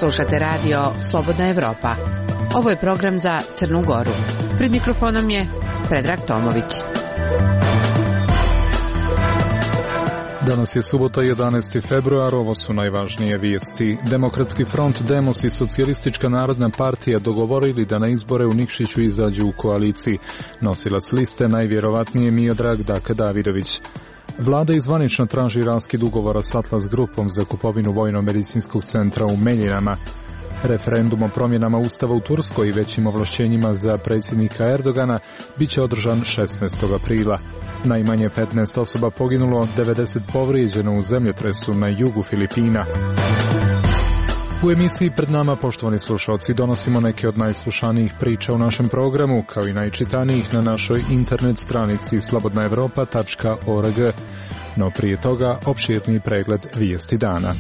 Slušate radio Slobodna Evropa. Ovo je program za Crnu Goru. Pred mikrofonom je Predrag Tomović. Danas je subota 11. februar, ovo su najvažnije vijesti. Demokratski front, Demos i Socijalistička narodna partija dogovorili da na izbore u Nikšiću izađu u koaliciji. Nosilac liste najvjerovatnije Miodrag Daka Davidović. Vlada izvanično traži raskid ugovora s Atlas grupom za kupovinu vojno-medicinskog centra u Meljinama. Referendum o promjenama Ustava u Turskoj i većim ovlašćenjima za predsjednika Erdogana biće održan 16. aprila. Najmanje 15 osoba poginulo, 90 povrijeđeno u zemljotresu na jugu Filipina. U emisiji pred nama, poštovani slušalci, donosimo neke od najslušanijih priča u našem programu, kao i najčitanijih na našoj internet stranici slobodnaevropa.org. No prije toga, opširni pregled vijesti dana.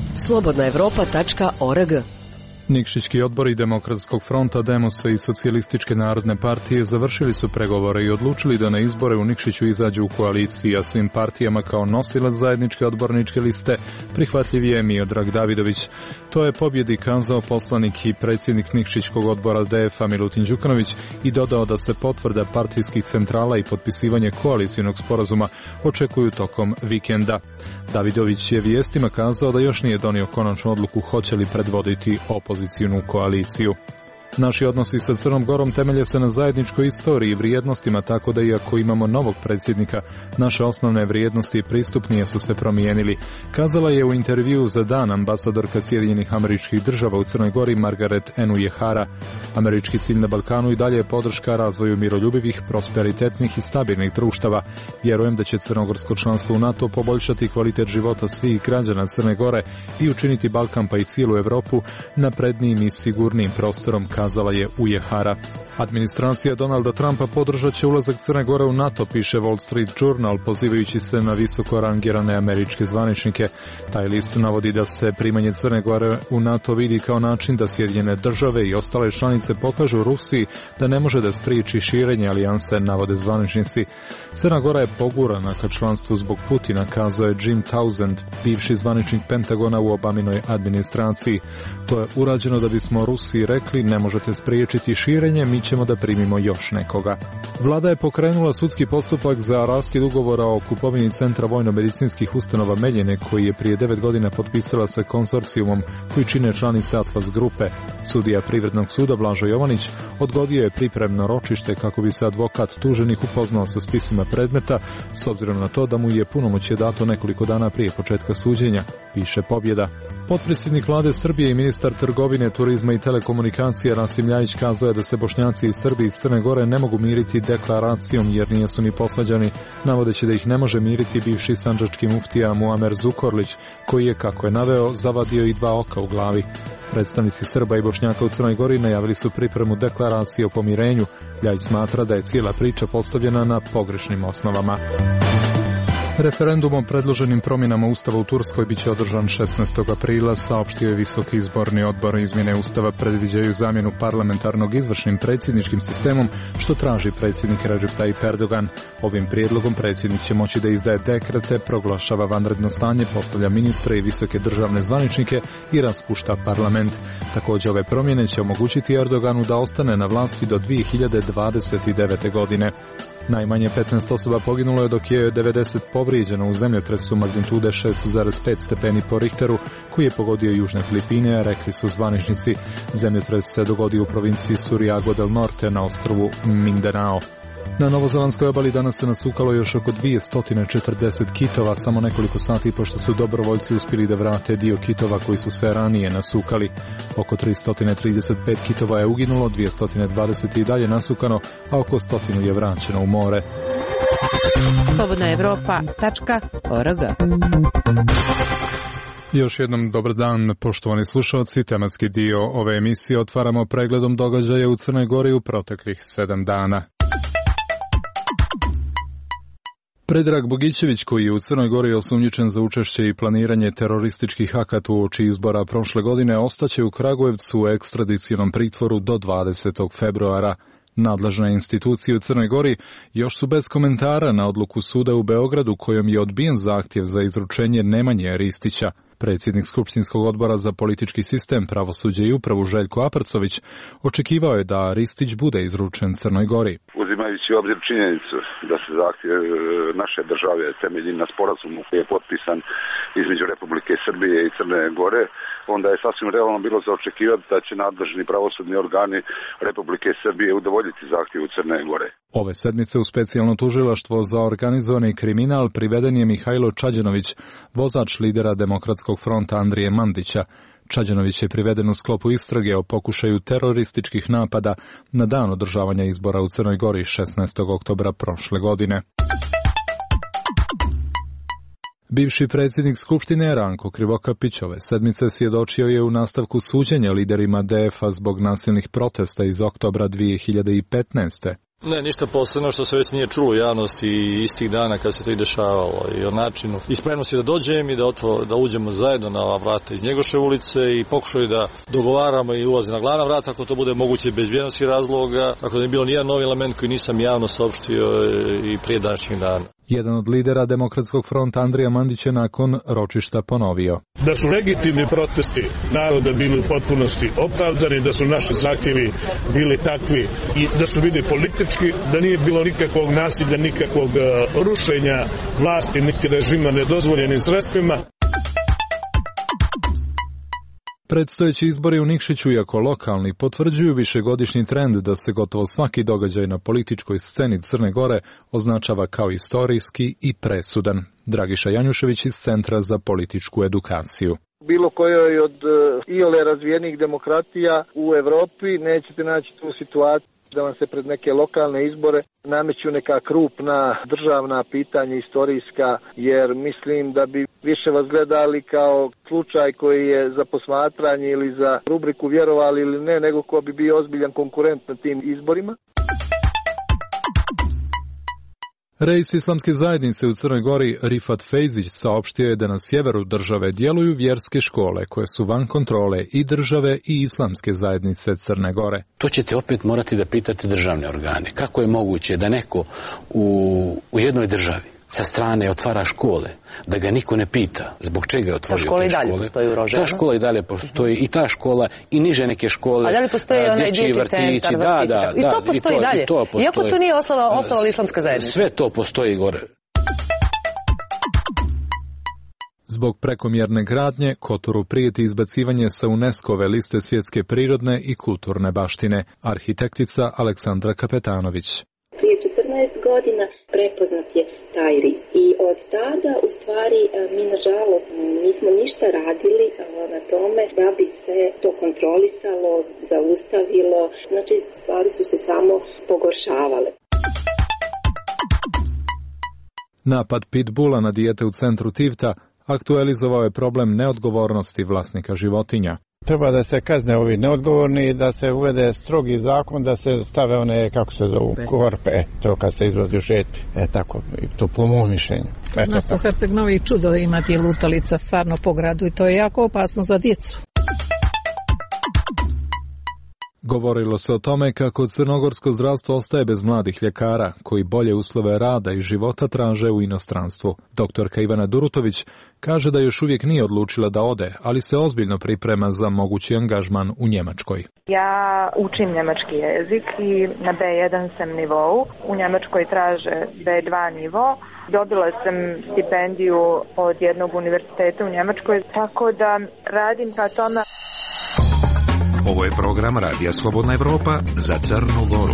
slobodnaevropa.org. Nikšićki odbori Demokratskog fronta, Demosa i Socijalističke narodne partije završili su pregovore i odlučili da na izbore u Nikšiću izađu u koaliciji, a svim partijama kao nosilac zajedničke odborničke liste prihvatljiv je Miodrag Davidović. To je pobjedi kazao poslanik i predsjednik Nikšićkog odbora DF-a Milutin Đukanović i dodao da se potvrda partijskih centrala i potpisivanje koalicijnog sporazuma očekuju tokom vikenda. Davidović je vijestima kazao da još nije donio konačnu odluku hoće li predvoditi opozicijnu koaliciju. Naši odnosi sa Crnom Gorom temelje se na zajedničkoj istoriji i vrijednostima, tako da iako imamo novog predsjednika, naše osnovne vrijednosti i pristupnije su se promijenili, kazala je u intervjuu za Dan ambasadorka Sjedinjenih Američkih Država u Crnoj Gori Margaret Enujehara. Američki cilj na Balkanu i dalje je podrška razvoju miroljubivih, prosperitetnih i stabilnih društava. Vjerujem da će crnogorsko članstvo u NATO poboljšati kvalitet života svih građana Crne Gore i učiniti Balkan pa i cijelu Europu naprednijim i sigurnijim prostorom, kazala je Ujehara. Administracija Donalda Trumpa podržat će ulazak Crne Gore u NATO, piše Wall Street Journal, pozivajući se na visoko rangirane američke zvaničnike. Taj list navodi da se primanje Crne Gore u NATO vidi kao način da Sjedinjene države i ostale članice pokažu Rusiji da ne može da spriječi širenje alijanse, navode zvaničnici. Crna Gora je pogurana ka članstvu zbog Putina, kazao je Jim Townsend, bivši zvaničnik Pentagona u Obaminoj administraciji. To je urađeno da bismo Rusiji rekli ne možete spriječiti širenje, mi ćemo da primimo još nekoga. Vlada je pokrenula sudski postupak za raskid ugovora o kupovini centra vojno-medicinskih ustanova Meljine, koji je prije 9 godina potpisala sa konzorcijumom koji čine članice Atlas grupe. Sudija Privrednog suda Blažo Jovanić odgodio je pripremno ročište kako bi se advokat tuženih upoznao sa spisima predmeta, s obzirom na to da mu je punomoćje dato nekoliko dana prije početka suđenja, piše Pobjeda. Potpredsjednik Vlade Srbije i ministar trgovine, turizma i telekomunikacije Rasim Ljajić kazao je da se Bošnjaci iz Srbije i Crne Gore ne mogu miriti deklaracijom jer nisu ni posvađani, navodeći da ih ne može miriti bivši sandžački muftija Muamer Zukorlić, koji je, kako je naveo, zavadio i 2 oka u glavi. Predstavnici Srba i Bošnjaka u Crnoj Gori najavili su pripremu deklaracije o pomirenju. Ljajić smatra da je cijela priča postavljena na pogrešnim osnovama. Referendum o predloženim promjenama Ustava u Turskoj biće održan 16. aprila, saopštio je Visoki izborni odbor. Izmjene Ustava predviđaju zamjenu parlamentarnog izvršnim predsjedničkim sistemom, što traži predsjednik Recep Tayyip Erdogan. Ovim prijedlogom predsjednik će moći da izdaje dekrete, proglašava vanredno stanje, postavlja ministre i visoke državne zvaničnike i raspušta parlament. Također ove promjene će omogućiti Erdoganu da ostane na vlasti do 2029. godine. Najmanje 15 osoba poginulo je, dok je 90 povrijeđeno u zemljotresu magnitude 6,5 stepeni po Richteru, koji je pogodio južne Filipine, rekli su zvaničnici. Zemljotres se dogodio u provinciji Surigao del Norte na ostrvu Mindanao. Na novozelandskoj obali danas se nasukalo još oko 240 kitova, samo nekoliko sati pošto su dobrovoljci uspjeli da vrate dio kitova koji su se ranije nasukali. Oko 335 kitova je uginulo, 220 i dalje nasukano, a oko 100 je vraćeno u more. slobodnaevropa.org. Još jednom dobar dan, poštovani slušalci. Tematski dio ove emisije otvaramo pregledom događaja u Crnoj Gori u proteklih 7 dana. Predrag Bogićević, koji je u Crnoj Gori osumnjičen za učešće i planiranje terorističkih akata uoči izbora prošle godine, ostaće u Kragujevcu u ekstradicionom pritvoru do 20. februara. Nadležne institucije u Crnoj Gori još su bez komentara na odluku suda u Beogradu kojom je odbijen zahtjev za izručenje Nemanje Ristića. Predsjednik Skupštinskog odbora za politički sistem, pravosuđe i upravu Željko Aparcović očekivao je da Ristić bude izručen Crnoj Gori. Uzimajući u obzir činjenicu da se zahtjev naše države temelji na sporazumu koji je potpisan između Republike Srbije i Crne Gore, onda je sasvim realno bilo za očekivati da će nadležni pravosudni organi Republike Srbije udovoljiti zahtjevu Crne Gore. Ove sedmice u specijalno tužilaštvo za organizovani kriminal priveden je Mihajlo Čađanović, vozač lidera Demokratskog fronta Andrije Mandića. Čađanović je priveden u sklopu istrage o pokušaju terorističkih napada na dan održavanja izbora u Crnoj Gori 16. oktobra prošle godine. Bivši predsjednik Skupštine Ranko Krivokapić ove sedmice svjedočio je u nastavku suđenja liderima DF-a zbog nasilnih protesta iz oktobra 2015. Ne, ništa posebno što se već nije čulo u javnosti istih dana kad se to i dešavalo i o načinu. I spremnosti da dođem i da uđemo zajedno na ova vrata iz Njegoševe ulice i pokušaju da dogovaramo i ulazi na glavna vrata ako to bude moguće bez bezbjednosti razloga, tako da nije bilo nijedan novi element koji nisam javno saopštio i prije današnjih dana. Jedan od lidera Demokratskog fronta Andrija Mandić je nakon ročišta ponovio. Da su legitimni protesti naroda bili u potpunosti opravdani, da su naši zahtjevi bili takvi i da su bili politički, da nije bilo nikakvog nasilja, nikakvog rušenja vlasti, niti režima nedozvoljenim sredstvima. Predstojeći izbori u Nikšiću, iako lokalni, potvrđuju višegodišnji trend da se gotovo svaki događaj na političkoj sceni Crne Gore označava kao istorijski i presudan. Dragiša Janjušević iz Centra za političku edukaciju. Bilo kojoj od iole razvijenih demokratija u Europi nećete naći tu situaciju da vam se pred neke lokalne izbore nameću neka krupna državna pitanja istorijska, jer mislim da bi više vas gledali kao slučaj koji je za posmatranje ili za rubriku vjerovali ili ne, nego ko bi bio ozbiljan konkurent na tim izborima. Reis islamske zajednice u Crnoj Gori Rifat Fejzić saopštio je da na sjeveru države djeluju vjerske škole koje su van kontrole i države i islamske zajednice Crne Gore. To ćete opet morati da pitate državne organe. Kako je moguće da neko u jednoj državi sa strane otvara škole, da ga niko ne pita zbog čega je otvorio te škole. Ta škola i dalje postoji u Rožajama. Ta škola i dalje postoji i ta škola i niže neke škole. A da li postoji onaj dječji centar, vrtić? I to postoji dalje. Iako to nije osnovala islamska zajednica. Sve to postoji gore. Zbog prekomjerne gradnje, Kotoru prijeti izbacivanje sa UNESCO-ve liste svjetske prirodne i kulturne baštine. Arhitektica Aleksandra Kapetanović. Prije 14 godina prepoznat je taj rizik i od tada u stvari mi nažalost nismo ništa radili na tome da bi se to kontrolisalo, zaustavilo, znači stvari su se samo pogoršavale. Napad pitbula na dijete u centru Tivta aktualizovao je problem neodgovornosti vlasnika životinja. Treba da se kazne ovi neodgovorni i da se uvede strogi zakon, da se stave one, kako se zovu, korpe, to kad se izvodi u šetnji. Tako, to po mom mišljenju. Nas u Herceg-Novi čudo imati lutalica stvarno po gradu i to je jako opasno za djecu. Govorilo se o tome kako crnogorsko zdravstvo ostaje bez mladih ljekara, koji bolje uslove rada i života traže u inostranstvu. Doktorka Ivana Durutović kaže da još uvijek nije odlučila da ode, ali se ozbiljno priprema za mogući angažman u Njemačkoj. Ja učim njemački jezik i na B1 sam nivou. U Njemačkoj traže B2 nivo. Dobila sam stipendiju od jednog univerziteta u Njemačkoj, tako da radim ka tome. Ovo je program Radija Slobodna Evropa za Crnu Goru.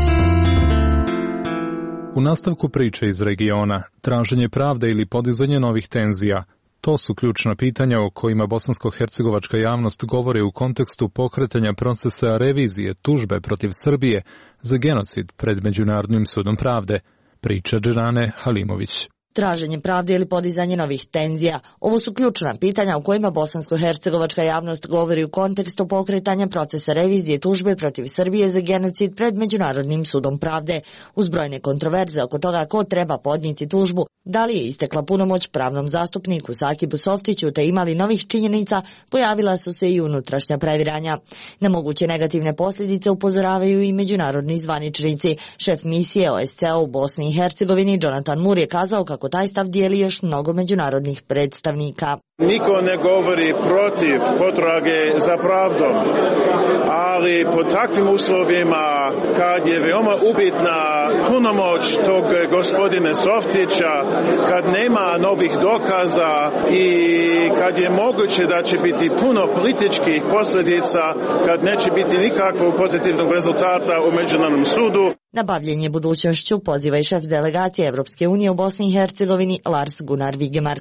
U nastavku priče iz regiona, traženje pravde ili podizanje novih tenzija, to su ključna pitanja o kojima bosansko-hercegovačka javnost govori u kontekstu pokretanja procesa revizije tužbe protiv Srbije za genocid pred Međunarodnim sudom pravde, priča Džerane Halimović. traženje pravde ili podizanje novih tenzija. Ovo su ključna pitanja u kojima bosansko-hercegovačka javnost govori u kontekstu pokretanja procesa revizije tužbe protiv Srbije za genocid pred Međunarodnim sudom pravde. Uz brojne kontroverze oko toga ko treba podnijeti tužbu, da li je istekla punomoć pravnom zastupniku Sakibu Softiću te imali novih činjenica, pojavila su se i unutrašnja previranja. Na moguće negativne posljedice upozoravaju i međunarodni zvaničnici. Šef misije OSCE u Bosni i Hercegovini Jonathan Moore je kazao kako taj stav dijeli još mnogo međunarodnih predstavnika. Niko ne govori protiv potrage za pravdom, ali pod takvim uslovima kad je veoma upitna punomoć tog gospodine Softića, kad nema novih dokaza i kad je moguće da će biti puno političkih posljedica, kad neće biti nikakvog pozitivnog rezultata u Međunarodnom sudu. Na bavljenje budućnošću poziva i šef delegacije Evropske unije u Bosni i Hercegovini Lars Gunnar Vigemark.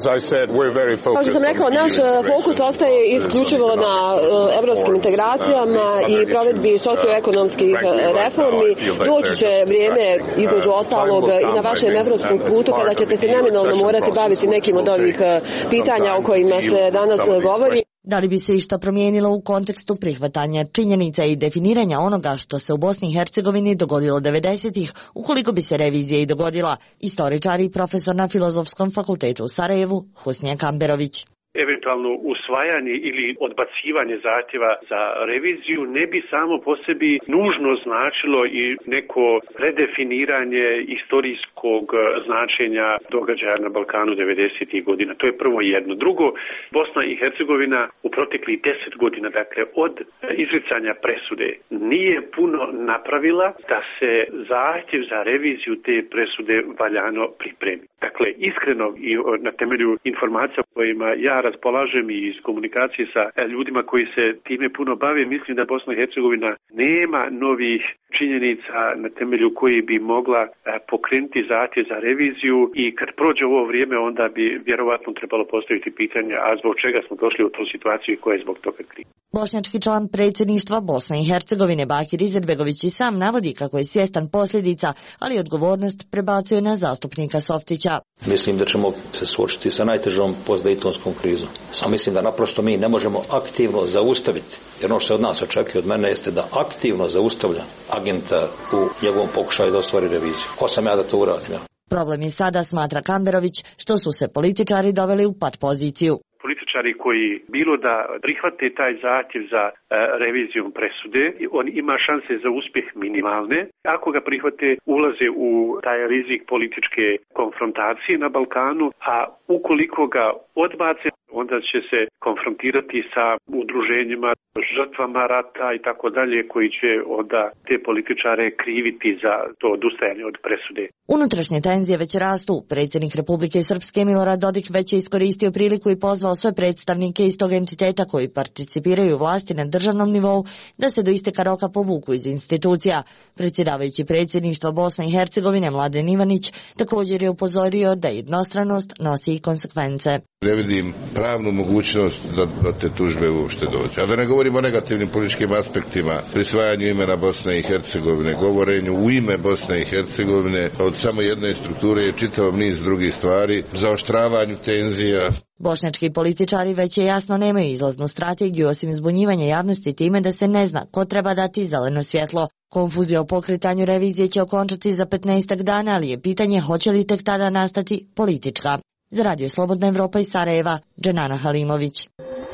Kao što sam rekao, naš fokus ostaje isključivo na evropskim integracijama i provedbi socioekonomskih reformi. Doći će vrijeme, između ostalog, i na vašem evropskom putu kada ćete se neminovno morati baviti nekim od ovih pitanja o kojima se danas govori. Da li bi se išta promijenilo u kontekstu prihvatanja činjenica i definiranja onoga što se u Bosni i Hercegovini dogodilo 90-ih, ukoliko bi se revizija i dogodila? Istoričar i profesor na Filozofskom fakultetu u Sarajevu, Husnija Kamberović. Eventualno usvajanje ili odbacivanje zahtjeva za reviziju ne bi samo po sebi nužno značilo i neko redefiniranje istorijskog značenja događaja na Balkanu 90. godina. To je prvo jedno. Drugo, Bosna i Hercegovina u proteklih 10 godina, dakle od izricanja presude, nije puno napravila da se zahtjev za reviziju te presude valjano pripremi. Dakle, iskreno i na temelju informacija kojima ja raspolažem i iz komunikacije sa ljudima koji se time puno bave, mislim da Bosna i Hercegovina nema novih činjenica na temelju koji bi mogla pokrenuti zahtjev za reviziju i kad prođe ovo vrijeme onda bi vjerovatno trebalo postaviti pitanje a zbog čega smo došli u tu situaciju i ko je zbog toga kriv. Bošnjački član predsjedništva Bosne i Hercegovine Bakir Izetbegović i sam navodi kako je svjestan posljedica, ali odgovornost prebacuje na zastupnika Softića. Mislim da ćemo se suočiti sa najtežom postdejtonskom krizom. Samo mislim da naprosto mi ne možemo aktivno zaustaviti, jer ono što se od nas očekuje od mene jeste da aktivno zaustavlja agenta u njegovom pokušaju da ostvari reviziju. Ko sam ja da to uradim? Ja? Problem je sada, smatra Kamberović, što su se političari doveli u pat poziciju. Političari koji bilo da prihvate taj zahtjev za revizijom presude, on ima šanse za uspjeh minimalne. Ako ga prihvate, ulaze u taj rizik političke konfrontacije na Balkanu, a ukoliko ga odbace, onda će se konfrontirati sa udruženjima, žrtvama rata i tako dalje, koji će onda te političare kriviti za to odustajanje od presude. Unutrašnje tenzije već rastu. Predsjednik Republike Srpske Milorad Dodik već je iskoristio priliku i pozvao sve predstavnike iz tog entiteta koji participiraju u vlasti na državnom nivou da se do isteka roka povuku iz institucija. Predsjedavajući predsjedništva Bosne i Hercegovine Mladen Ivanić također je upozorio da jednostranost nosi i konsekvence. Ne vidim pravnu mogućnost da te tužbe uopšte dođe. A da ne govorimo o negativnim političkim aspektima, prisvajanju imena Bosne i Hercegovine, govorenju u ime Bosne i Hercegovine, od samo jedne strukture je čitav niz drugih stvari, zaoštravanju tenzija. Bošnjački političari već je jasno nemaju izlaznu strategiju osim zbunjivanja javnosti time da se ne zna ko treba dati zeleno svjetlo. Konfuzija o pokretanju revizije će okončati za 15 dana, ali je pitanje hoće li tek tada nastati politička. Za Radio Slobodna Evropa iz Sarajeva, Dženana Halimović.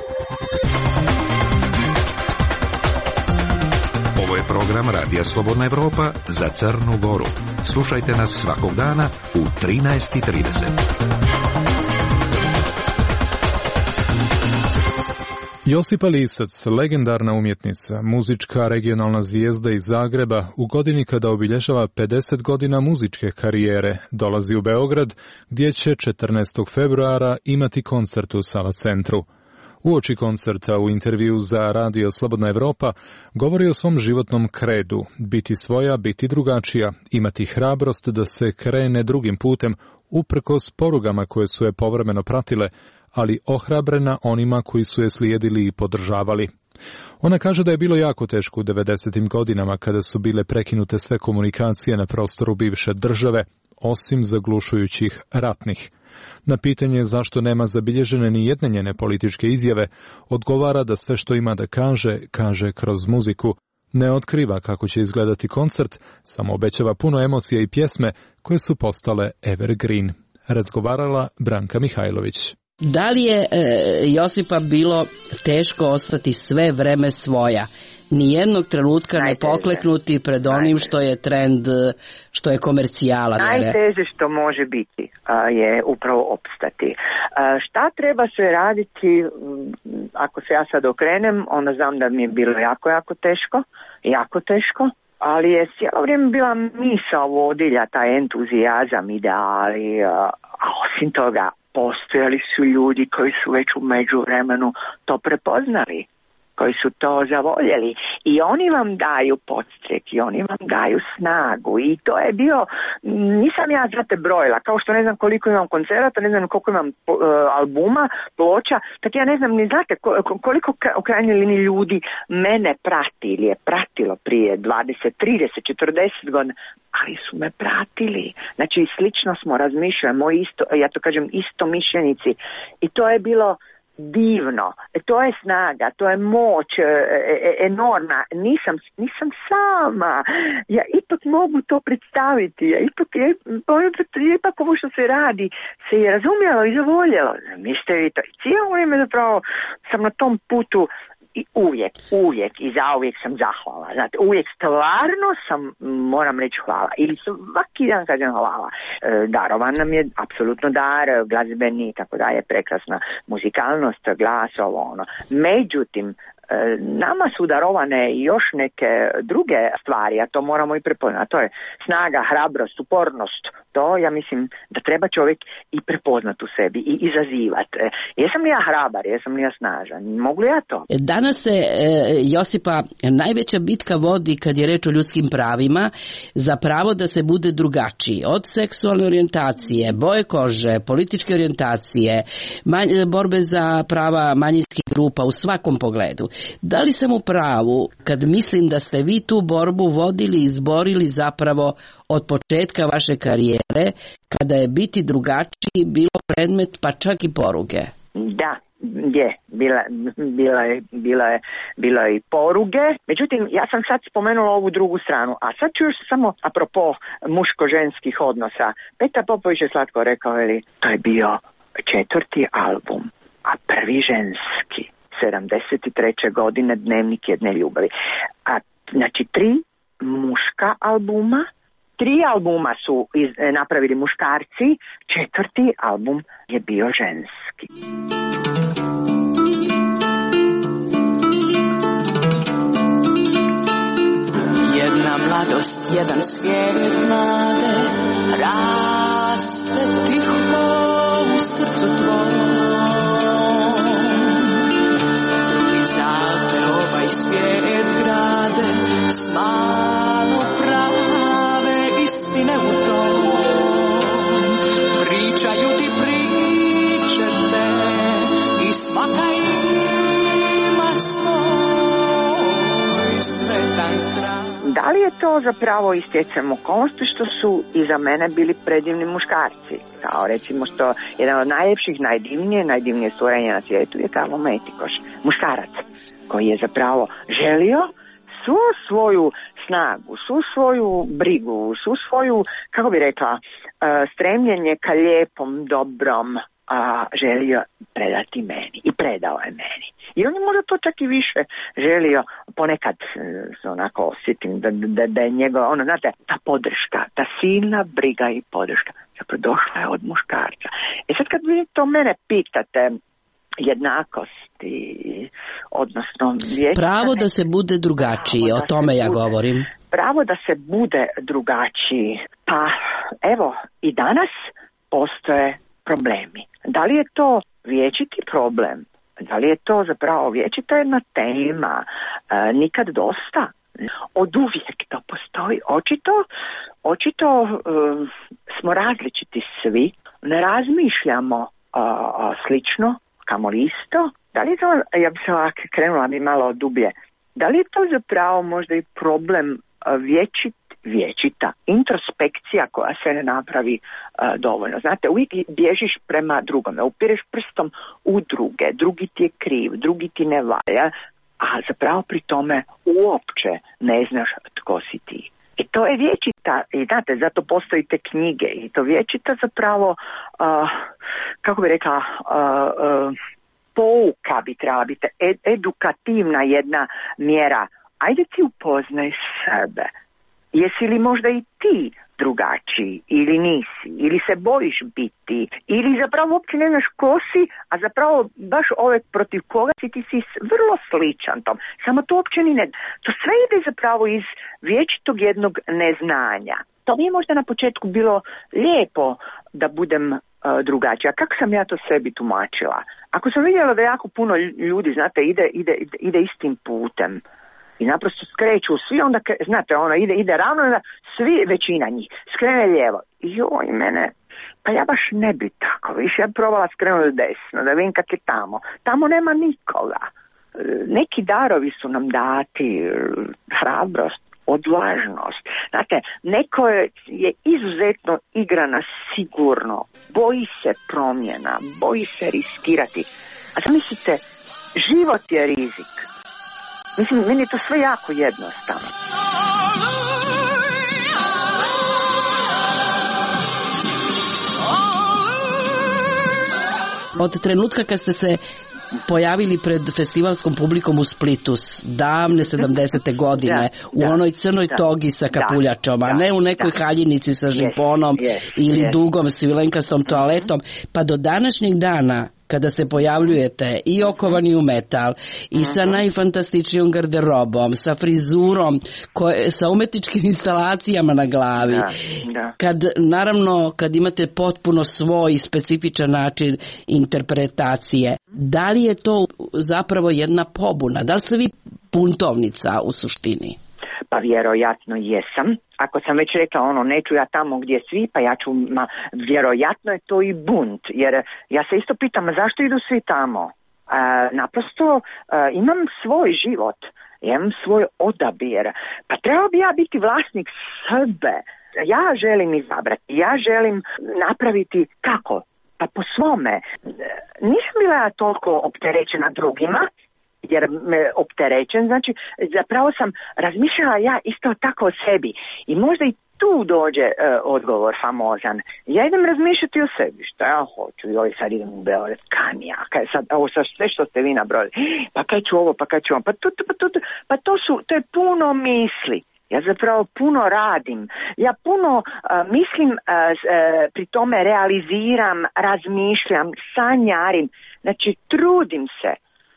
Ovo je program Radija Slobodna Evropa za Crnu Goru. Slušajte nas svakog dana u 13:30. Josipa Lisac, legendarna umjetnica, muzička regionalna zvijezda iz Zagreba, u godini kada obilježava 50 godina muzičke karijere, dolazi u Beograd, gdje će 14. februara imati koncert u Sava centru. Uoči koncerta u intervju za Radio Slobodna Evropa govori o svom životnom kredu, biti svoja, biti drugačija, imati hrabrost da se krene drugim putem, uprkos porugama koje su je povremeno pratile, ali ohrabrena onima koji su je slijedili i podržavali. Ona kaže da je bilo jako teško u 90. godinama kada su bile prekinute sve komunikacije na prostoru bivše države. osim zaglušujućih ratnih. Na pitanje zašto nema zabilježene ni jedne njene političke izjave, odgovara da sve što ima da kaže, kaže kroz muziku. Ne otkriva kako će izgledati koncert, samo obećava puno emocija i pjesme koje su postale evergreen. Razgovarala Branka Mihajlović. Da li je Josipa bilo teško ostati sve vreme svoja? Nijednog trenutka ne pokleknuti pred onim što je trend, što je komercijala. Najteže što može biti je upravo opstati. Šta treba sve raditi, ako se ja sad okrenem, onda znam da mi je bilo jako teško, ali je cijelo vrijeme bila misao vodilja, taj entuzijazam, ideali, a osim toga postojali su ljudi koji su već u međuvremenu to prepoznali, koji su to zavoljeli i oni vam daju podstrek i oni vam daju snagu i to je bio, nisam ja znate brojila, kao što ne znam koliko imam koncerata, ne znam koliko imam albuma, ploča, tako ja ne znam ni znate koliko u krajnjoj liniji ljudi mene prati ili je pratilo prije 20, 30, 40 godina, ali su me pratili. Znači slično smo razmišljali, ja to kažem isto mišljenici i to je bilo divno, to je snaga, to je moć enormna, nisam sama, ja ipak mogu to predstaviti, ja ipak ovo što se radi se je razumjelo i zavoljelo, mislite vi to, i cijelo vrijeme zapravo sam na tom putu i uvijek i zauvijek sam zahvala, znate, uvijek stvarno sam, moram reći hvala, ili svaki dan kažem hvala. Darovan nam je apsolutno dar, glazbeni i tako dalje, prekrasna muzikalnost, glas, ovo ono. Međutim, nama su darovane i još neke druge stvari, a to moramo i prepoznati. To je snaga, hrabrost, upornost. To ja mislim da treba čovjek i prepoznati u sebi i izazivati. Jesam li ja hrabar, jesam li ja snažan? Mogu li ja to? Danas se, Josipa, najveća bitka vodi kad je reč o ljudskim pravima za pravo da se bude drugačiji. Od seksualne orijentacije, boje kože, političke orijentacije, borbe za prava manjinskih grupa u svakom pogledu. Da li sam u pravu kad mislim da ste vi tu borbu vodili i izborili zapravo od početka vaše karijere, kada je biti drugačiji bilo predmet pa čak i poruge? Da, bila je i poruge. Međutim, ja sam sad spomenula ovu drugu stranu, a sad ću još samo apropo muško-ženskih odnosa. Petar Popović je slatko rekao, to je bio 4. album, a prvi ženski. 73. godine Dnevnik jedne ljubavi. A znači 3 muška albuma, 3 albuma su napravili muškarci, 4. album je bio ženski. Jedna mladost, jedan svijet nade, raste tiho u srcu tvojom. Svijet grade s malo prave istine u tom. Pričaju ti priče te i svaka ima svoj svetan kraj. Da li je to zapravo istjecam okolnosti što su iza mene bili predivni muškarci? Kao recimo što jedan od najljepših, najdivnije stvorenja na svijetu je Karlo Metikoš, muškarac, koji je zapravo želio svu svoju snagu, svu svoju brigu, svu svoju, kako bi rekla, stremljenje ka lijepom, dobrom, želio predati meni i predao je meni. I on je možda to čak i više želio, ponekad onako osjetim da je njegov, znate, ta podrška, ta silna briga i podrška zapravo došla je od muškarca. Sad kad vi to mene pitate, jednakost i odnosno pravo da se bude drugačiji, o tome ja govorim. Pravo da se bude drugačiji, pa evo i danas postoje problemi. Da li je to vječiti problem? Da li je to zapravo vječita jedna tema? Nikad dosta? Od uvijek to postoji. Očito smo različiti svi, ne razmišljamo slično, kamoli isto. Da li je to, ja bi se krenula bi malo dublje, da li je to zapravo možda i problem vječita introspekcije situacija koja se ne napravi dovoljno. Znate, uvijek bježiš prema drugome, upireš prstom u druge, drugi ti je kriv, drugi ti ne valja, a zapravo pri tome uopće ne znaš tko si ti. I to je vječita, i znate, zato postoji te knjige, i to vječita zapravo, kako bi rekla, pouka bi trebala biti, edukativna jedna mjera. Ajde ti upoznaj sebe. Jesi li možda i ti drugačiji ili nisi, ili se bojiš biti, ili zapravo uopće ne znaš ko si, a zapravo baš ove protiv koga si ti si vrlo sličan tom. Samo to uopće ni ne. To sve ide zapravo iz vječitog jednog neznanja. To mi je možda na početku bilo lijepo da budem drugačija. Kako sam ja to sebi tumačila? Ako sam vidjela da jako puno ljudi, znate, ide istim putem, i naprosto skreću svi, onda, znate, ono, ide ravno, onda svi, većina njih, skrene lijevo. Joj, mene, pa ja baš ne bi tako, više ja probala skrenuti desno, da vidim kak je tamo. Tamo nema nikoga. Neki darovi su nam dati, hrabrost, odvažnost. Znate, neko je izuzetno igrana sigurno, boji se promjena, boji se riskirati. A zamislite, život je rizik. Mislim, meni je to sve jako jednostavno. Od trenutka kad ste se pojavili pred festivalskom publikom u Splitu davne 70. godine u onoj crnoj togi sa kapuljačom, a ne u nekoj haljinici sa žimponom ili dugom svilenkastom toaletom, pa do današnjeg dana kada se pojavljujete i okovani u metal i sa najfantastičnijom garderobom, sa frizurom, sa umetničkim instalacijama na glavi, kad imate potpuno svoj specifičan način interpretacije, da li je to zapravo jedna pobuna? Da li ste vi buntovnica u suštini? Pa vjerojatno jesam. Ako sam već rekla neću ja tamo gdje svi, pa ja ću, vjerojatno je to i bunt, jer ja se isto pitam, zašto idu svi tamo? Naprosto imam svoj život, imam svoj odabir, pa trebao bi ja biti vlasnik sebe. Ja želim izabrati, ja želim napraviti kako? Pa po svome. Nisam bila ja toliko opterećena drugima, jer me opterećen, znači zapravo sam razmišljala ja isto tako o sebi i možda i tu dođe odgovor famozan. Ja idem razmišljati o sebi, što ja hoću, joj sad idem u Beograd, kam ja, sad, ovo sad sve što ste vi nabrojili, pa kaj ću ovo, pa kaj ću ovo, pa to je puno misli. Ja zapravo puno radim, ja puno mislim, pri tome realiziram, razmišljam, sanjarim, znači trudim se.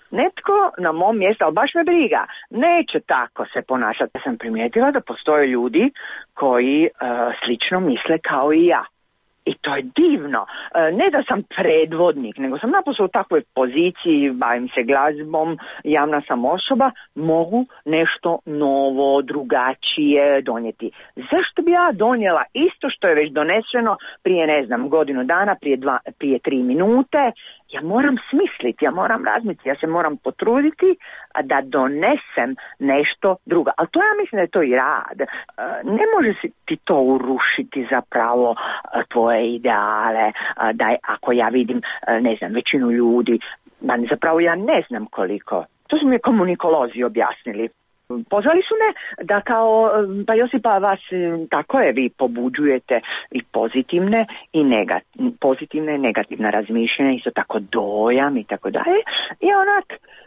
Netko na mom mjestu, ali baš me briga, neće tako se ponašati. Ja sam primijetila da postoje ljudi koji slično misle kao i ja. I to je divno. Ne da sam predvodnik, nego sam naprosto u takvoj poziciji, bavim se glazbom, javna sam osoba, mogu nešto novo, drugačije donijeti. Zašto bi ja donijela isto što je već doneseno prije, ne znam, godinu dana, prije 3 minute? Ja moram smisliti, ja moram razmisliti, ja se moram potruditi da donesem nešto drugo. Ali to ja mislim da je to i rad. Ne može ti to urušiti zapravo tvoje ideale, da ako ja vidim, ne znam, većinu ljudi, zapravo ja ne znam koliko. To su mi komunikolozi objasnili. Pozvali su me da kao, pa Josipa, vas tako je, vi pobuđujete i pozitivne i negativna razmišljanja, isto tako dojam i tako dalje. I onak,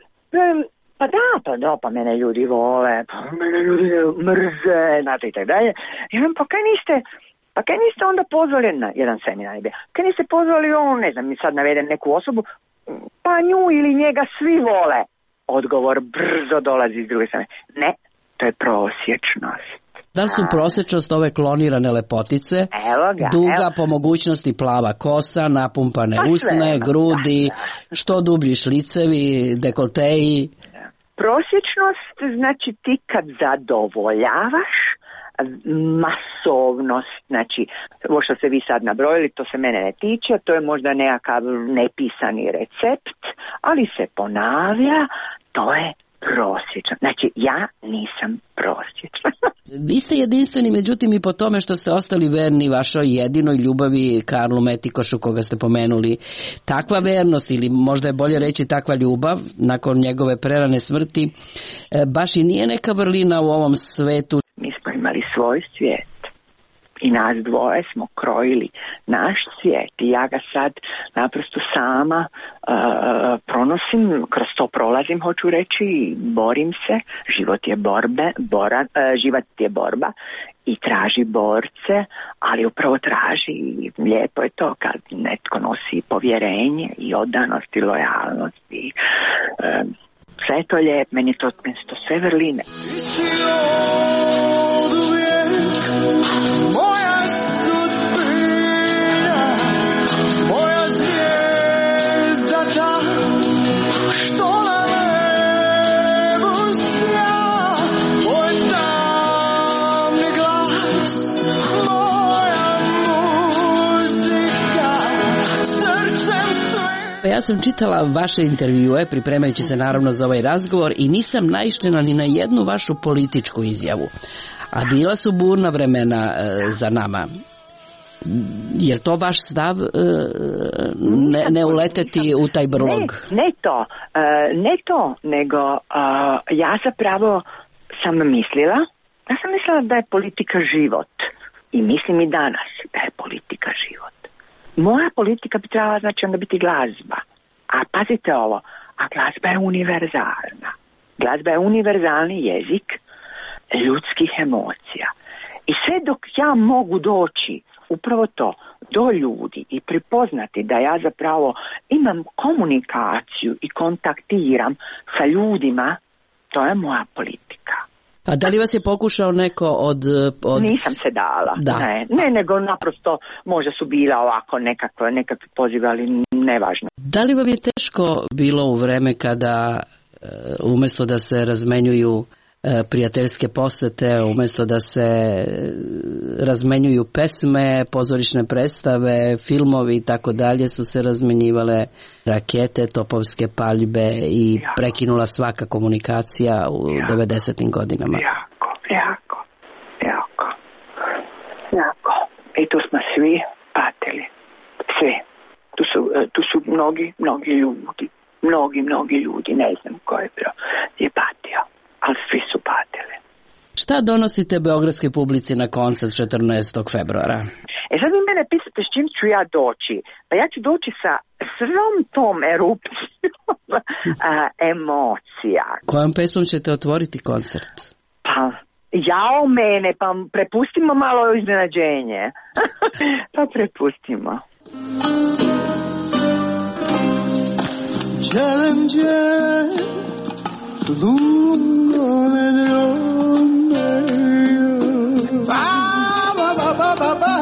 pa mene ljudi vole, pa mene ljudi mrze, znate i tako dalje. I on, pa kaj niste onda pozvali na jedan seminar? Kaj niste pozvali ne znam, mi sad navedem neku osobu, pa nju ili njega svi vole. Odgovor brzo dolazi iz druge strane. Ne, to je prosječnost. Da li su prosječnost ove klonirane lepotice? Duga, po mogućnosti plava kosa, napumpane usne, grudi, što dublji šlicevi, dekolteji? Prosječnost znači ti kad zadovoljavaš, masovnost, znači ovo što ste vi sad nabrojili, to se mene ne tiče, to je možda nekakav nepisani recept, ali se ponavlja, to je prosječna. Znači, ja nisam prosječna. Vi ste jedinstveni, međutim, i po tome što ste ostali verni vašoj jedinoj ljubavi, Karlu Metikošu, koga ste pomenuli. Takva vernost, ili možda je bolje reći takva ljubav, nakon njegove prerane smrti, baš i nije neka vrlina u ovom svetu. Mi smo imali svoj svijet. I nas dvoje smo krojili naš svijet i ja ga sad naprosto sama pronosim, kroz to prolazim, hoću reći, borim se, život je borba i traži borce, ali upravo traži, lijepo je to kad netko nosi povjerenje i odanost i lojalnost i sve je to lijepo, meni to sve vrline. Moja sudbina, moja zvijezda ta, što na nebu sja, moj tamni glas, moja muzika, srcem sve. Ja sam čitala vaše intervjue, pripremajući se naravno za ovaj razgovor, i nisam naišla ni na jednu vašu političku izjavu. A bila su burna vremena za nama. Je li to vaš stav, ne uleteti u taj brlog? Ne to, nego ja zapravo sam mislila da je politika život. I mislim i danas da je politika život. Moja politika bi trebala znači onda biti glazba. A pazite ovo, a glazba je univerzalna. Glazba je univerzalni jezik ljudskih emocija. I sve dok ja mogu doći upravo to do ljudi i prepoznati da ja zapravo imam komunikaciju i kontaktiram sa ljudima, to je moja politika. A da li vas je pokušao neko od... Nisam se dala. Da. Ne, nego naprosto možda su bila ovako nekakve pozive, ali nevažno. Da li vam je teško bilo u vreme kada umjesto da se razmenjuju prijateljske posete, umjesto da se razmenjuju pesme, pozorišne predstave, filmovi i tako dalje, su se razmenjivale rakete, topovske paljbe i prekinula svaka komunikacija u 90. godinama. Jako. I tu smo svi patili. Svi. Tu su mnogi ljudi, ne znam ko je bio, je patio. Ali svi su patili. Šta donosite beogradskoj publici na koncert 14. februara? Sad vi mene pitate s čim ću ja doći. Pa ja ću doći sa svom tom erupcijom emocija. Kojom pesmom ćete otvoriti koncert? Pa, jao mene, pa prepustimo malo iznenađenje. Pa prepustimo. Lungo nell'onde, ba ba ba ba ba ba,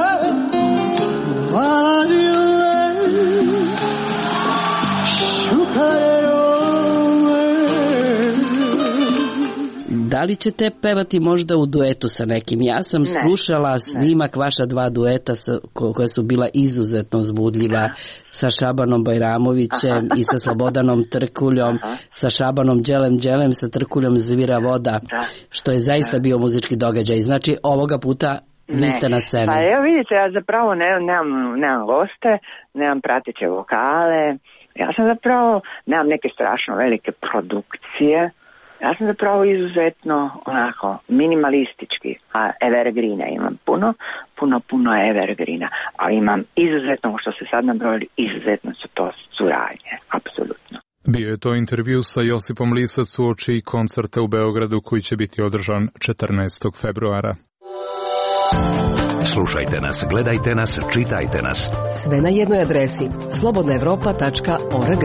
Da li ćete pevati možda u duetu sa nekim? Ja sam slušala snimak vaša dva dueta koja su bila izuzetno uzbudljiva, sa Šabanom Bajramovićem i sa Slobodanom Trkuljom, sa Šabanom Đelem, sa Trkuljom Zvira voda, što je zaista bio muzički događaj. Znači, ovoga puta vi ste na sceni. Pa evo vidite, ja zapravo nemam goste, nemam prateće vokale, ja sam zapravo, nemam neke strašno velike produkcije. Ja sam zapravo izuzetno onako minimalistički, a evergreena imam puno evergreena, a imam izuzetno, što se sad nabrojili, izuzetno su to suradnje, apsolutno. Bio je to intervju sa Josipom Lisac uoči koncerta u Beogradu koji će biti održan 14. februara. Slušajte nas, gledajte nas, čitajte nas. Sve na jednoj adresi slobodnaevropa.org.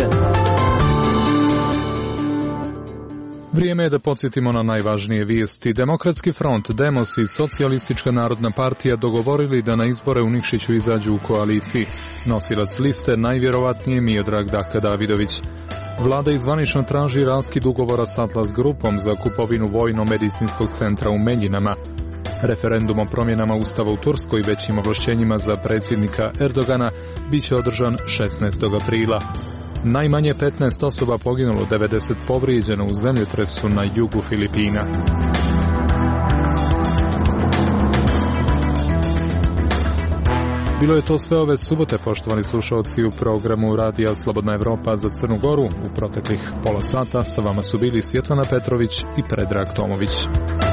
Vrijeme je da podsjetimo na najvažnije vijesti. Demokratski front, Demos i Socijalistička narodna partija dogovorili da na izbore u Nikšiću izađu u koaliciji. Nosilac liste najvjerovatnije Miodrag Daka Davidović. Vlada izvanično traži raskid ugovora s Atlas Grupom za kupovinu vojno-medicinskog centra u Meljinama. Referendum o promjenama Ustava u Turskoj većim ovlašćenjima za predsjednika Erdogana bit će održan 16. aprila. Najmanje 15 osoba poginulo, 90 povrijeđeno u zemljotresu na jugu Filipina. Bilo je to sve ove subote, poštovani slušalci, u programu Radija Slobodna Evropa za Crnu Goru. U proteklih pola sata sa vama su bili Svjetlana Petrović i Predrag Tomović.